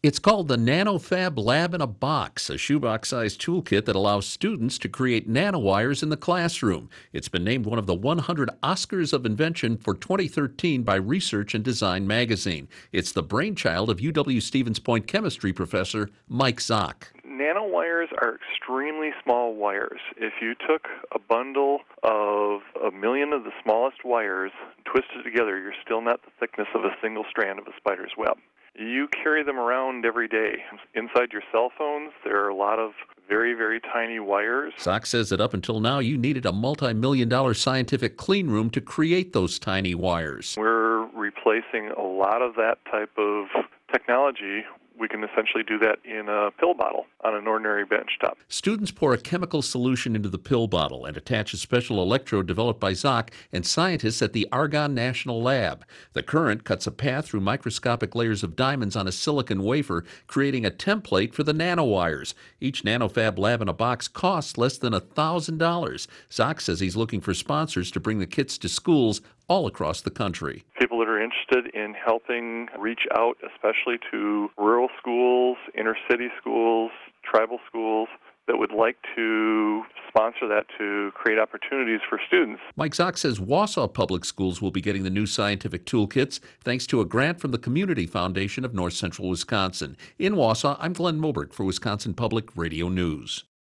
It's called the NanoFab Lab in a Box, a shoebox-sized toolkit that allows students to create nanowires in the classroom. It's been named one of the 100 Oscars of Invention for 2013 by Research and Design magazine. It's the brainchild of UW-Stevens Point chemistry professor Mike Zock. Nanowires are extremely small wires. If you took a bundle of a million of the smallest wires, twisted together, you're still not the thickness of a single strand of a spider's web. You carry them around every day. Inside your cell phones, there are a lot of very, very tiny wires. Zock says that up until now, you needed a multi-million-dollar scientific clean room to create those tiny wires. We're replacing a lot of that type of technology. We can essentially do that in a pill bottle on an ordinary benchtop. Students pour a chemical solution into the pill bottle and attach a special electrode developed by Zock and scientists at the Argonne National Lab. The current cuts a path through microscopic layers of diamonds on a silicon wafer, creating a template for the nanowires. Each NanoFab Lab in a Box costs less than $1,000. Zock says he's looking for sponsors to bring the kits to schools all across the country. People that are interested in helping reach out, especially to rural schools, inner city schools, tribal schools, that would like to sponsor that to create opportunities for students. Mike Zock says Wausau Public Schools will be getting the new scientific toolkits thanks to a grant from the Community Foundation of North Central Wisconsin. In Wausau, I'm Glenn Moberg for Wisconsin Public Radio News.